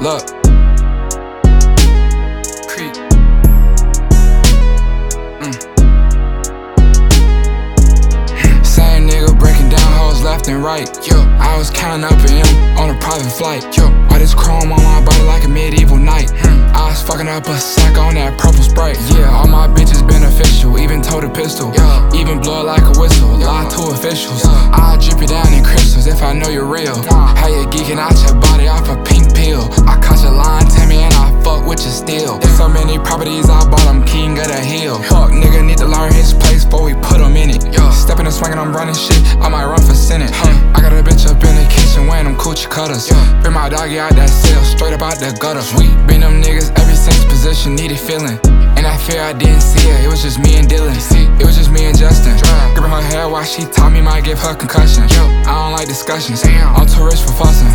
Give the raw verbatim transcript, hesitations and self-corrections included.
Look. Creep. Mm. Same nigga breaking down hoes left and right. Yo, I was counting up an M on a private flight. Yo, all this chrome on my body like a medieval knight. Hmm. I was fucking up a sack on that purple Sprite. Yeah, all my bitches beneficial, even told a pistol. Yeah. Even blow it like a whistle, yeah. Lie to officials. Yeah. I'll drip it down in crystals if I know you're real. Nah. How you geeking out your body off a pink pill? I caught your line, Tammy, and I fuck with you still. There's so many properties I bought, I'm king of the hill. Fuck nigga need to learn his place before we put him in it. Yeah. Stepping and swinging, I'm running shit, I might run for senate. Huh. I got a bitch up in the kitchen wearing them coochie cutters. Yeah. Bring my doggy out that cell, straight up out the gutter. We been them niggas every since position needed feeling. And I fear I didn't see her, it was just me and Dylan. It was just me and Justin. Gripping her hair while she taught me might give her concussion. I don't like discussions, I'm too rich for fussing.